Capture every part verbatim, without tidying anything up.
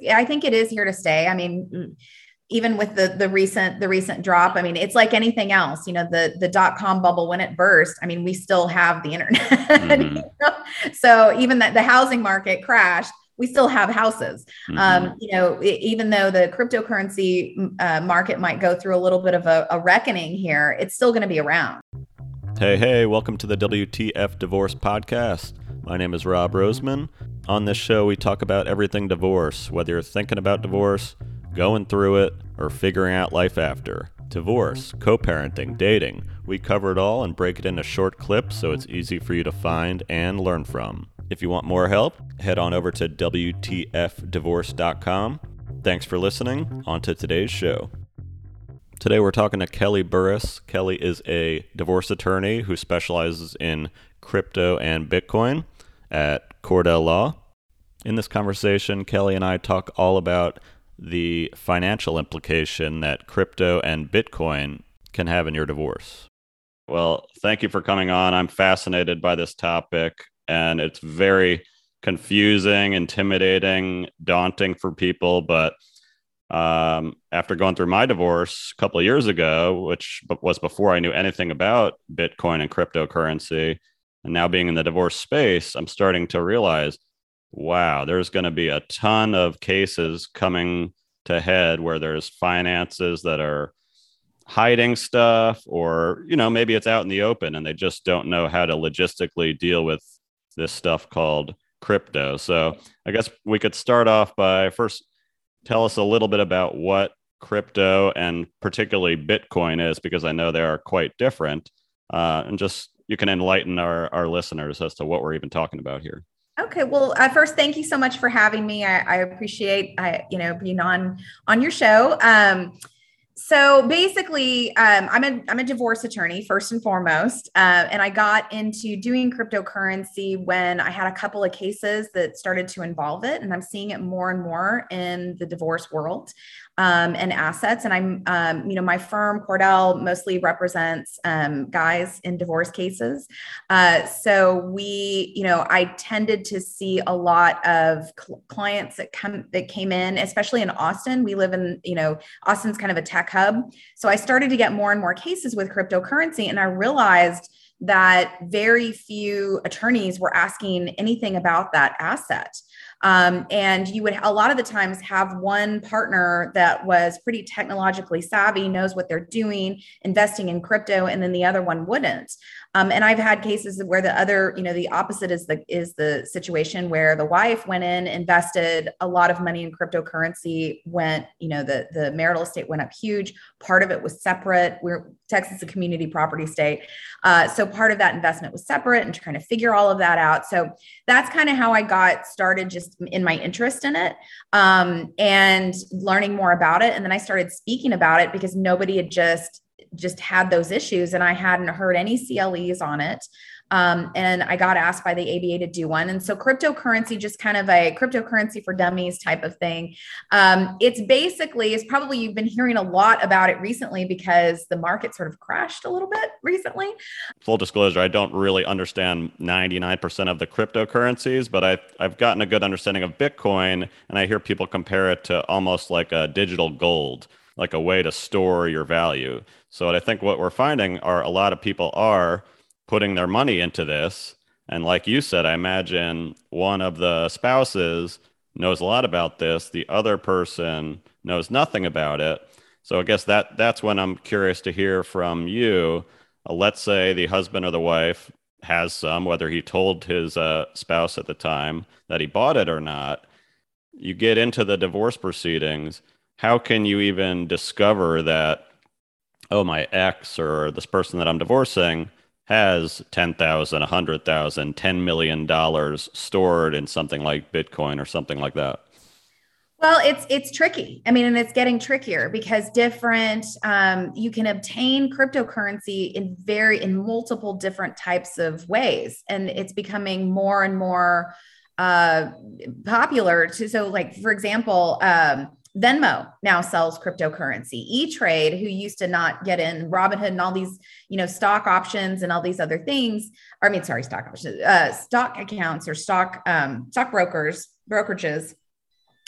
I think it is here to stay. I mean, even with the the recent the recent drop, I mean, it's like anything else. You know, the the dot com bubble, when it burst, I mean, we still have the internet. Mm-hmm. You know? So even that the housing market crashed, we still have houses. Mm-hmm. Um, you know, it, even though the cryptocurrency uh, market might go through a little bit of a, a reckoning here, it's still going to be around. Hey, hey, welcome to the W T F Divorce Podcast. My name is Rob Roseman. On this show, we talk about everything divorce, whether you're thinking about divorce, going through it, or figuring out life after. Divorce, co-parenting, dating. We cover it all and break it into short clips so it's easy for you to find and learn from. If you want more help, head on over to W T F divorce dot com. Thanks for listening. On to today's show. Today we're talking to Kelly Burris. Kelly is a divorce attorney who specializes in crypto and Bitcoin at Cordell Law. In this conversation, Kelly and I talk all about the financial implication that crypto and Bitcoin can have in your divorce. Well, thank you for coming on. I'm fascinated by this topic, and it's very confusing, intimidating, daunting for people, but Um, after going through my divorce a couple of years ago, which was before I knew anything about Bitcoin and cryptocurrency, and now being in the divorce space, I'm starting to realize, wow, there's going to be a ton of cases coming to head where there's finances that are hiding stuff, or, you know, maybe it's out in the open and they just don't know how to logistically deal with this stuff called crypto. So I guess we could start off by first tell us a little bit about what crypto and particularly Bitcoin is, because I know they are quite different. Uh, and just you can enlighten our, our listeners as to what we're even talking about here. Okay. Well, uh, first, thank you so much for having me. I, I appreciate, I, you know, being on, on your show. Um, So basically, um, I'm a I'm a divorce attorney first and foremost, uh, and I got into doing cryptocurrency when I had a couple of cases that started to involve it, and I'm seeing it more and more in the divorce world um, and assets. And I'm, um, you know, my firm Cordell mostly represents um, guys in divorce cases. Uh, so we, you know, I tended to see a lot of cl- clients that come that came in, especially in Austin. We live in, you know, Austin's kind of a tech hub. So I started to get more and more cases with cryptocurrency, and I realized that very few attorneys were asking anything about that asset. Um, and you would a lot of the times have one partner that was pretty technologically savvy, knows what they're doing, investing in crypto, and then the other one wouldn't. Um, and I've had cases where the other, you know, the opposite is the is the situation where the wife went in, invested a lot of money in cryptocurrency, went, you know, the the marital estate went up huge. Part of it was separate. We're Texas is a community property state, uh, so part of that investment was separate, and trying to figure all of that out. So that's kind of how I got started, just in my interest in it, um, and learning more about it. And then I started speaking about it because nobody had just just had those issues, and I hadn't heard any C L Es on it. Um, and I got asked by the A B A to do one. And so cryptocurrency, just kind of a cryptocurrency for dummies type of thing. Um, it's basically, it's probably, you've been hearing a lot about it recently because the market sort of crashed a little bit recently. Full disclosure, I don't really understand ninety-nine percent of the cryptocurrencies, but I've, I've gotten a good understanding of Bitcoin, and I hear people compare it to almost like a digital gold, like a way to store your value. So I think what we're finding are a lot of people are putting their money into this. And like you said, I imagine one of the spouses knows a lot about this. The other person knows nothing about it. So I guess that that's when I'm curious to hear from you. Uh, let's say the husband or the wife has some, whether he told his uh, spouse at the time that he bought it or not. You get into the divorce proceedings. How can you even discover that, oh, my ex or this person that I'm divorcing has ten thousand dollars, one hundred thousand dollars, ten million dollars stored in something like Bitcoin or something like that? Well, it's it's tricky. I mean, and it's getting trickier because different, um, you can obtain cryptocurrency in very, in multiple different types of ways. And it's becoming more and more uh, popular to, so like, for example, um, Venmo now sells cryptocurrency. E-Trade, who used to not get in, Robinhood and all these, you know, stock options and all these other things, or I mean, sorry, stock options, uh, stock accounts or stock, um, stock brokers, brokerages,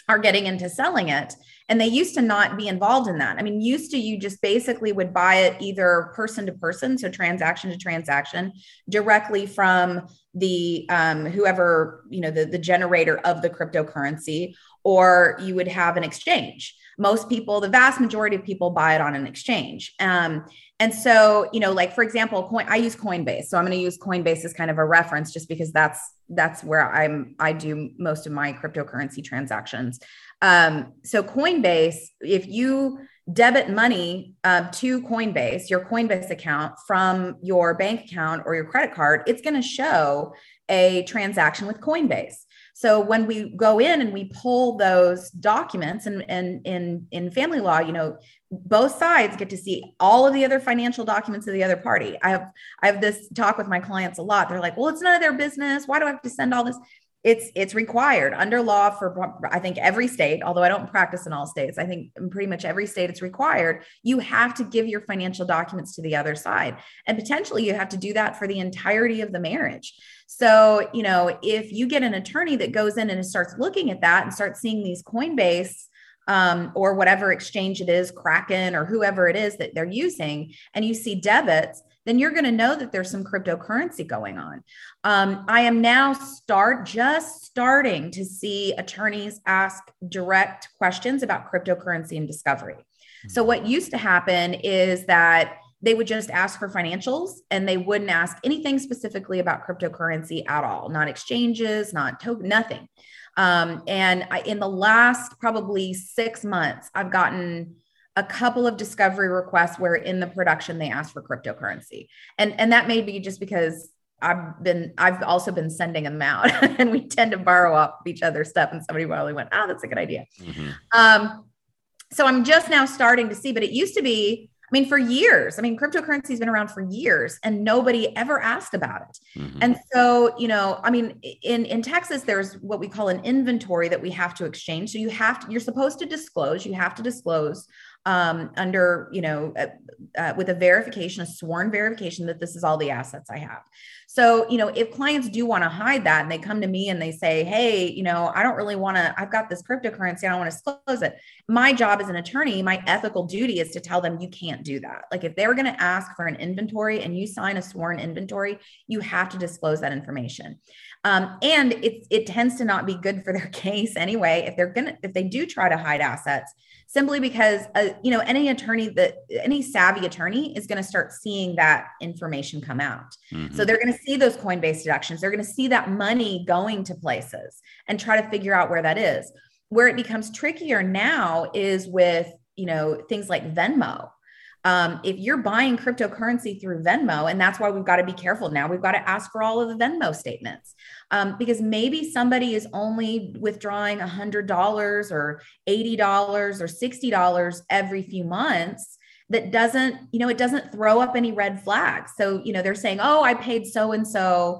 are getting into selling it. And they used to not be involved in that. I mean, used to, you just basically would buy it either person to person, so transaction to transaction, directly from the um, whoever, you know, the, the generator of the cryptocurrency, or you would have an exchange. Most people, the vast majority of people buy it on an exchange. Um, and so, you know, like, for example, coin, I use Coinbase. So I'm going to use Coinbase as kind of a reference, just because that's, that's where I'm, I do most of my cryptocurrency transactions. Um, so Coinbase, if you debit money uh, to Coinbase, your Coinbase account from your bank account or your credit card, it's going to show a transaction with Coinbase. So when we go in and we pull those documents, and, and in, in family law, you know, both sides get to see all of the other financial documents of the other party. I have, I have this talk with my clients a lot. They're like, well, it's none of their business. Why do I have to send all this? It's, it's required under law for, I think, every state, although I don't practice in all states. I think in pretty much every state it's required. You have to give your financial documents to the other side. And potentially you have to do that for the entirety of the marriage. So, you know, if you get an attorney that goes in and starts looking at that and starts seeing these Coinbase um, or whatever exchange it is, Kraken or whoever it is that they're using, and you see debits, then you're going to know that there's some cryptocurrency going on. Um, I am now start just starting to see attorneys ask direct questions about cryptocurrency and discovery. Mm-hmm. So what used to happen is that they would just ask for financials and they wouldn't ask anything specifically about cryptocurrency at all, not exchanges, not token, nothing. Um, and I, in the last probably six months, I've gotten a couple of discovery requests where in the production they asked for cryptocurrency. And, and that may be just because I've been, I've also been sending them out and we tend to borrow off each other's stuff. And somebody probably went, oh, that's a good idea. Mm-hmm. Um, so I'm just now starting to see, but it used to be, I mean, for years, I mean, cryptocurrency has been around for years and nobody ever asked about it. Mm-hmm. And so, you know, I mean, in, in Texas, there's what we call an inventory that we have to exchange. So you have to, you're supposed to disclose, you have to disclose um, under, you know, uh, uh, with a verification, a sworn verification that this is all the assets I have. So, you know, if clients do want to hide that and they come to me and they say, hey, you know, I don't really want to, I've got this cryptocurrency, I don't want to disclose it. My job as an attorney, my ethical duty is to tell them you can't do that. Like if they were going to ask for an inventory and you sign a sworn inventory, you have to disclose that information. Um, and it, it tends to not be good for their case anyway, if they're going to, if they do try to hide assets, simply because, uh, you know, any attorney that any savvy attorney is going to start seeing that information come out. Mm-hmm. So they're going to see those Coinbase deductions. They're going to see that money going to places and try to figure out where that is. Where it becomes trickier now is with, you know, things like Venmo. Um, if you're buying cryptocurrency through Venmo, and that's why we've got to be careful now, we've got to ask for all of the Venmo statements um, because maybe somebody is only withdrawing one hundred dollars or eighty dollars or sixty dollars every few months. That doesn't, you know, it doesn't throw up any red flags. So, you know, they're saying, oh, I paid so-and-so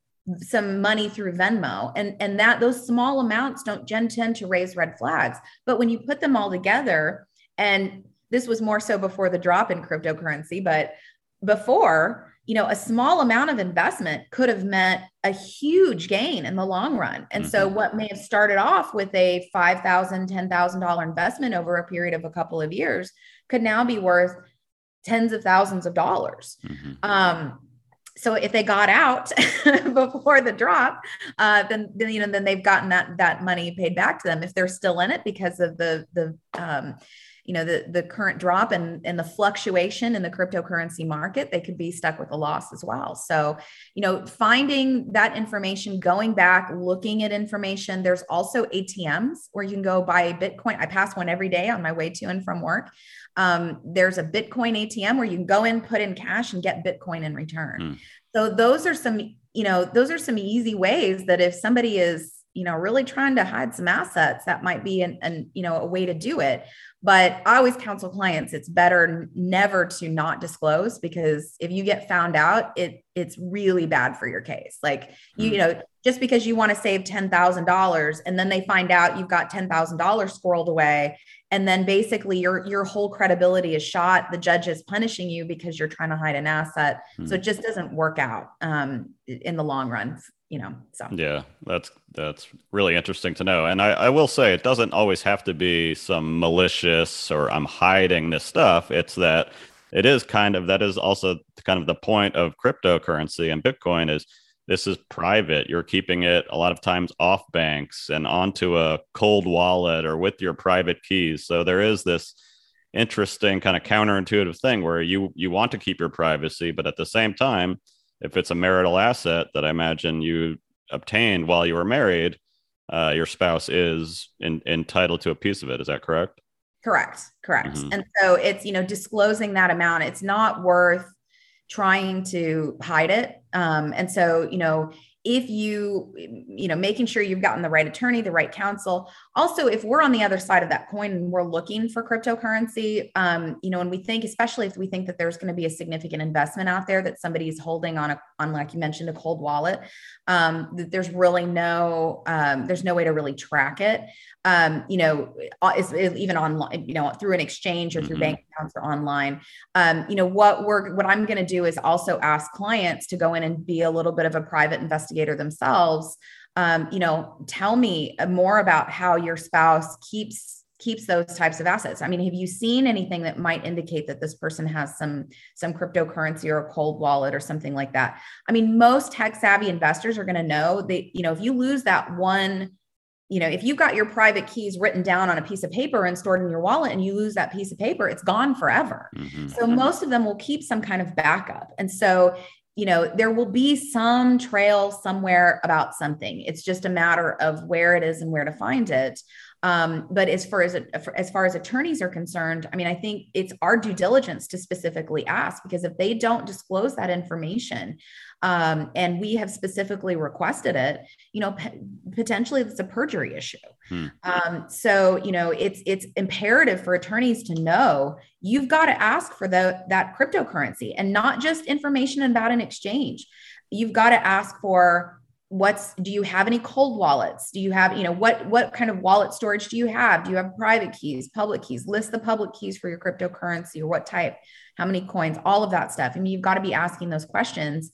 some money through Venmo. And, and that those small amounts don't tend to raise red flags. But when you put them all together, and this was more so before the drop in cryptocurrency, but before, you know, a small amount of investment could have meant a huge gain in the long run. And mm-hmm. so what may have started off with a five thousand dollars, ten thousand dollars investment over a period of a couple of years could now be worth tens of thousands of dollars. Mm-hmm. Um, so if they got out before the drop, uh, then, then, you know, then they've gotten that, that money paid back to them. If they're still in it because of the, the, um, you know, the, the current drop and, and the fluctuation in the cryptocurrency market, they could be stuck with a loss as well. So, you know, finding that information, going back, looking at information, there's also A T Ms where you can go buy a Bitcoin. I pass one every day on my way to and from work. Um, there's a Bitcoin A T M where you can go in, put in cash and get Bitcoin in return. Mm. So those are some, you know, those are some easy ways that if somebody is, you know, really trying to hide some assets, that might be an, an, you know, a way to do it. But I always counsel clients, it's better never to not disclose, because if you get found out, it it's really bad for your case. Like, you, you know, just because you want to save ten thousand dollars and then they find out you've got ten thousand dollars squirreled away, and then basically your, your whole credibility is shot. The judge is punishing you because you're trying to hide an asset. Mm-hmm. So it just doesn't work out um, in the long run, you know, so. Yeah, that's that's really interesting to know. And I, I will say it doesn't always have to be some malicious or I'm hiding this stuff. It's that it is kind of that is also kind of the point of cryptocurrency and Bitcoin is this is private. You're keeping it a lot of times off banks and onto a cold wallet or with your private keys. So there is this interesting kind of counterintuitive thing where you you want to keep your privacy, but at the same time, if it's a marital asset that I imagine you obtained while you were married, uh, your spouse is in, entitled to a piece of it. Is that correct? Correct. Correct. Mm-hmm. And so it's, you know, disclosing that amount. It's not worth trying to hide it. Um, and so, you know, if you, you know, making sure you've gotten the right attorney, the right counsel. Also, if we're on the other side of that coin and we're looking for cryptocurrency, um, you know, and we think, especially if we think that there's going to be a significant investment out there that somebody's holding on a, on, like you mentioned, a cold wallet, um, that there's really no, um, there's no way to really track it. Um, you know, it's, it's even online, you know, through an exchange or through mm-hmm. bank accounts or online. Um, you know, what we're, what I'm going to do is also ask clients to go in and be a little bit of a private investigator themselves. Um, you know, tell me more about how your spouse keeps keeps those types of assets. I mean, have you seen anything that might indicate that this person has some some cryptocurrency or a cold wallet or something like that? I mean, most tech savvy investors are going to know that, you know, if you lose that one, you know, if you've got your private keys written down on a piece of paper and stored in your wallet and you lose that piece of paper, it's gone forever. Mm-hmm. So most of them will keep some kind of backup. And so, you know, there will be some trail somewhere about something. It's just a matter of where it is and where to find it. Um, but as far as as far as attorneys are concerned, I mean, I think it's our due diligence to specifically ask, because if they don't disclose that information, um, and we have specifically requested it, you know, p- potentially it's a perjury issue. Hmm. Um, so, you know, it's it's imperative for attorneys to know you've got to ask for the that cryptocurrency and not just information about an exchange. You've got to ask for what's, do you have any cold wallets? Do you have, you know, what, what kind of wallet storage do you have? Do you have private keys, public keys? List the public keys for your cryptocurrency, or what type, how many coins, all of that stuff. I mean, you've got to be asking those questions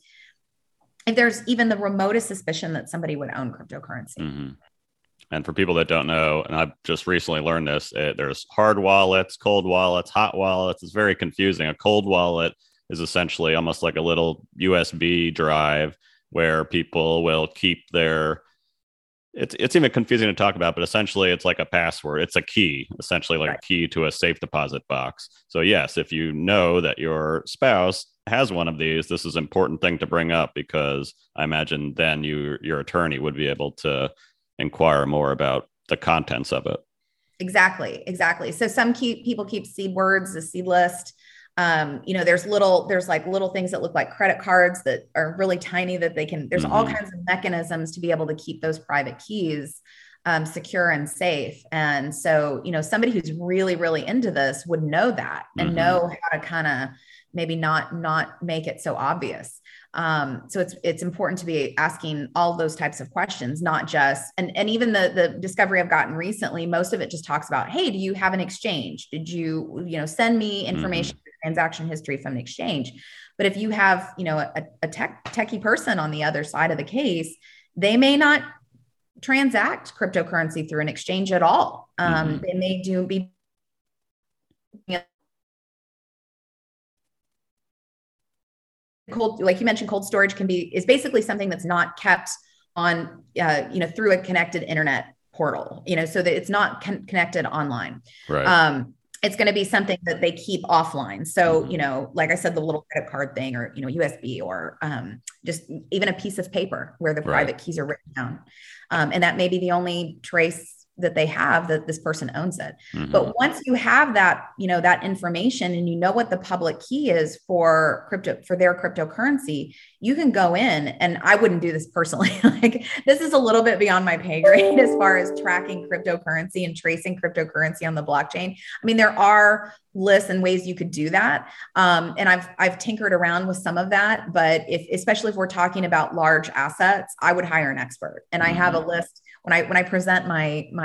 if there's even the remotest suspicion that somebody would own cryptocurrency. Mm-hmm. And for people that don't know, and I've just recently learned this, it, there's hard wallets, cold wallets, hot wallets. It's very confusing. A cold wallet is essentially almost like a little U S B drive where people will keep their, it's it's even confusing to talk about, but essentially it's like a password. It's a key, essentially like right. a key to a safe deposit box. So yes, if you know that your spouse has one of these, this is an important thing to bring up, because I imagine then you your attorney would be able to inquire more about the contents of it. Exactly, exactly. So some keep, people keep seed words, the seed list. Um, you know, there's little, there's like little things that look like credit cards that are really tiny that they can, there's mm-hmm. all kinds of mechanisms to be able to keep those private keys um, secure and safe. And so, you know, somebody who's really, really into this would know that and mm-hmm. know how to kind of maybe not, not make it so obvious. Um, so it's, it's important to be asking all those types of questions, not just, and, and even the, the discovery I've gotten recently, most of it just talks about, hey, do you have an exchange? Did you, you know, send me information, mm-hmm. transaction history from the exchange? But if you have, you know, a, a tech techie person on the other side of the case, they may not transact cryptocurrency through an exchange at all. Um, mm-hmm. They may do be, you know, cold, like you mentioned, cold storage can be, is basically something that's not kept on, uh, you know, through a connected internet portal, you know, so that it's not con- connected online. Right. Um, it's going to be something that they keep offline. So, you know, like I said, the little credit card thing, or, you know, U S B, or um, just even a piece of paper where the private right. keys are written down. Um, and that may be the only trace that they have that this person owns it. Mm-hmm. But once you have that, you know, that information and you know what the public key is for crypto, for their cryptocurrency, you can go in, and I wouldn't do this personally. Like, this is a little bit beyond my pay grade as far as tracking cryptocurrency and tracing cryptocurrency on the blockchain. I mean, there are lists and ways you could do that. Um, and I've, I've tinkered around with some of that, but if, especially if we're talking about large assets, I would hire an expert. And mm-hmm. I have a list when I, when I present my, my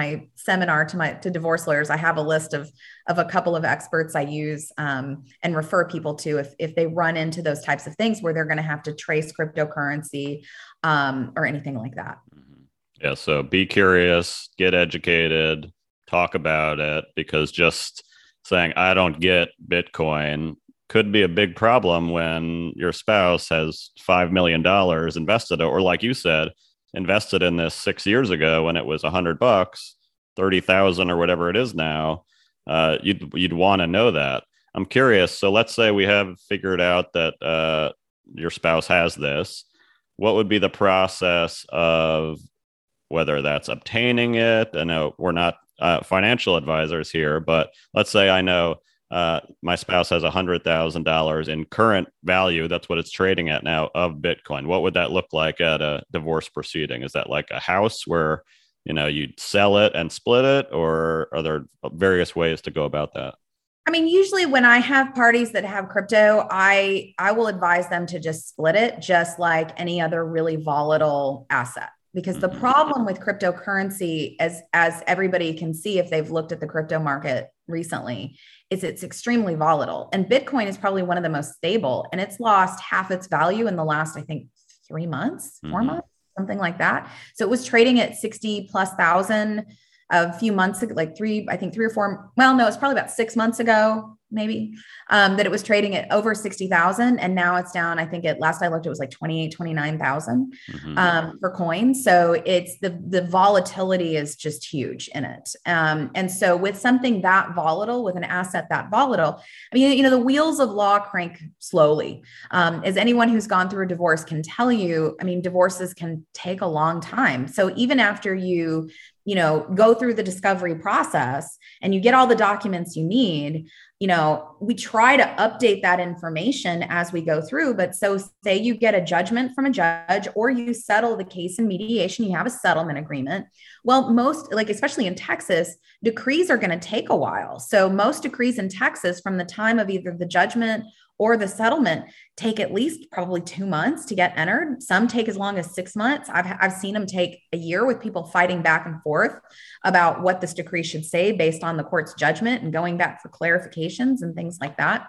my seminar to my to divorce lawyers, I have a list of of a couple of experts I use um, and refer people to if if they run into those types of things where they're going to have to trace cryptocurrency um, or anything like that. Yeah. So be curious, get educated, talk about it, because just saying, I don't get Bitcoin could be a big problem when your spouse has five million dollars invested, or like you said, invested in this six years ago when it was a hundred bucks, thirty thousand or whatever it is now. Uh, you'd, you'd want to know that. I'm curious. So let's say we have figured out that uh, your spouse has this. What would be the process of whether that's obtaining it? I know we're not uh, financial advisors here, but let's say I know uh, my spouse has one hundred thousand dollars in current value. That's what it's trading at now of Bitcoin. What would that look like at a divorce proceeding? Is that like a house where, you know, you'd sell it and split it, or are there various ways to go about that? I mean, usually when I have parties that have crypto, I I will advise them to just split it, just like any other really volatile asset. Because the problem with cryptocurrency, as, as everybody can see if they've looked at the crypto market recently, is it's extremely volatile. And Bitcoin is probably one of the most stable, and it's lost half its value in the last, I think, three months, four mm-hmm. months, something like that. So it was trading at sixty plus thousand a few months ago, like three, I think three or four. Well, no, it's probably about six months ago, maybe, um, that it was trading at over sixty thousand. And now it's down. I think at last I looked, it was like twenty-eight, twenty-nine thousand mm-hmm. um, for coins. So it's the, the volatility is just huge in it. Um, and so with something that volatile, with an asset that volatile, I mean, you know, the wheels of law crank slowly. Um, as anyone who's gone through a divorce can tell you, I mean, divorces can take a long time. So even after you you know, go through the discovery process and you get all the documents you need, you know, we try to update that information as we go through. But so say you get a judgment from a judge, or you settle the case in mediation, you have a settlement agreement. Well, most, like, especially in Texas, decrees are going to take a while. So most decrees in Texas from the time of either the judgment or the settlement take at least probably two months to get entered. Some take as long as six months. I've, I've seen them take a year with people fighting back and forth about what this decree should say based on the court's judgment and going back for clarifications and things like that.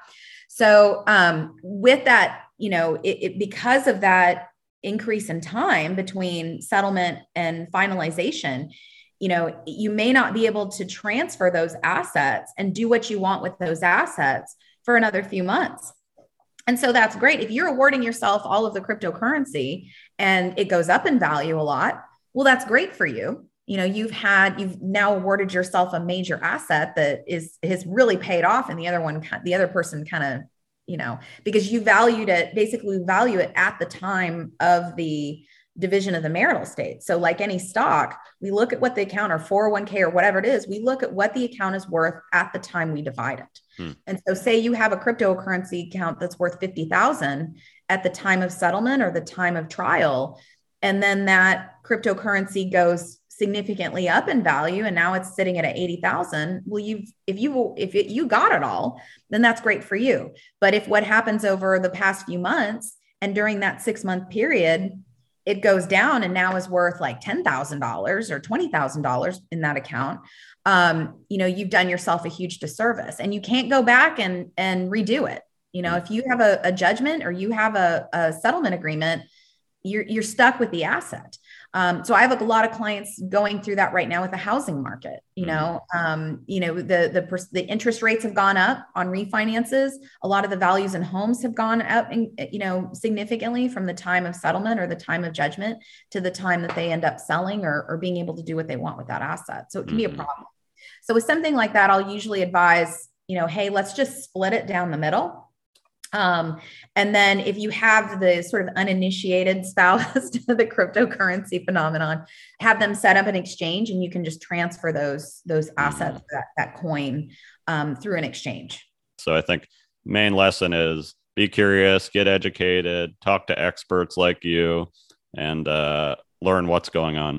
So um, with that, you know, it, it, because of that increase in time between settlement and finalization, you know, you may not be able to transfer those assets and do what you want with those assets for another few months. And so that's great. If you're awarding yourself all of the cryptocurrency and it goes up in value a lot, well, that's great for you. You know, you've had, you've now awarded yourself a major asset that is, has really paid off. And the other one, the other person kind of, you know, because you valued it, basically value it at the time of the division of the marital estate. So like any stock, we look at what the account or four oh one k or whatever it is, we look at what the account is worth at the time we divide it. Hmm. And so say you have a cryptocurrency account that's worth fifty thousand at the time of settlement or the time of trial, and then that cryptocurrency goes significantly up in value and now it's sitting at eighty thousand. Well, you've, if you, if it, you got it all, then that's great for you. But if what happens over the past few months and during that six month period, it goes down and now is worth like ten thousand dollars or twenty thousand dollars in that account, um, you know, you've done yourself a huge disservice and you can't go back and, and redo it. You know, if you have a, a judgment or you have a, a settlement agreement, you're, you're stuck with the asset. Um, so I have a lot of clients going through that right now with the housing market. You know, um, you know, the, the, the interest rates have gone up on refinances. A lot of the values in homes have gone up, in, you know, significantly from the time of settlement or the time of judgment to the time that they end up selling or, or being able to do what they want with that asset. So it can mm-hmm. be a problem. So with something like that, I'll usually advise, you know, hey, let's just split it down the middle. Um, and then if you have the sort of uninitiated spouse to the cryptocurrency phenomenon, have them set up an exchange and you can just transfer those, those assets, that, that coin, um, through an exchange. So I think main lesson is be curious, get educated, talk to experts like you, and, uh, learn what's going on.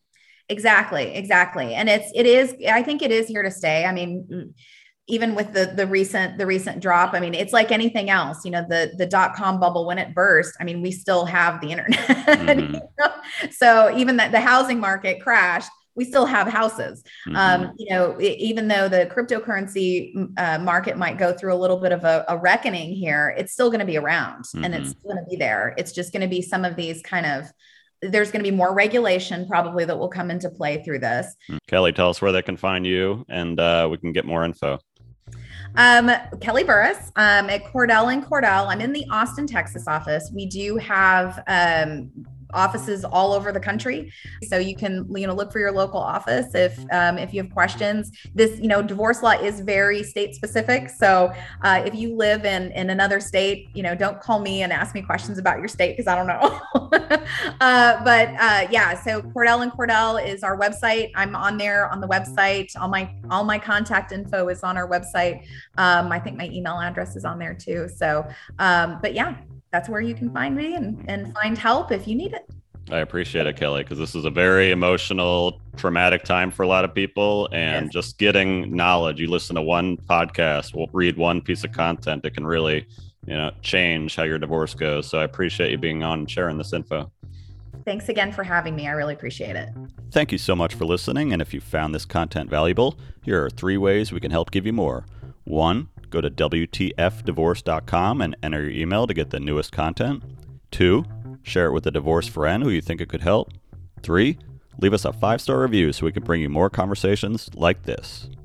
Exactly. Exactly. And it's, it is, I think it is here to stay. I mean, even with the, the recent, the recent drop, I mean, it's like anything else, you know, the, the dot-com bubble, when it burst, I mean, we still have the internet. Mm-hmm. You know? So even that the housing market crashed, we still have houses. Mm-hmm. Um, you know, it, even though the cryptocurrency uh, market might go through a little bit of a, a reckoning here, it's still going to be around mm-hmm. and it's going to be there. It's just going to be some of these kind of, there's going to be more regulation probably that will come into play through this. Kelly, tell us where they can find you and uh, we can get more info. Um, Kelly Burris um, at Cordell and Cordell. I'm in the Austin, Texas office. We do have um, offices all over the country, so you can you know look for your local office if um, if you have questions. This you know divorce law is very state specific, so uh, if you live in in another state, you know don't call me and ask me questions about your state because I don't know. uh, but uh, yeah, so Cordell and Cordell is our website. I'm on there on the website. All my all my contact info is on our website. Um, I think my email address is on there too. So, um, but yeah. That's where you can find me and, and find help if you need it. I appreciate it, Kelly, because this is a very emotional, traumatic time for a lot of people. And yes. just getting knowledge, you listen to one podcast, we'll read one piece of content, it can really, you know, change how your divorce goes. So I appreciate you being on and sharing this info. Thanks again for having me. I really appreciate it. Thank you so much for listening. And if you found this content valuable, here are three ways we can help give you more. One, go to W T F divorce dot com and enter your email to get the newest content. Two, share it with a divorced friend who you think it could help. Three, leave us a five-star review so we can bring you more conversations like this.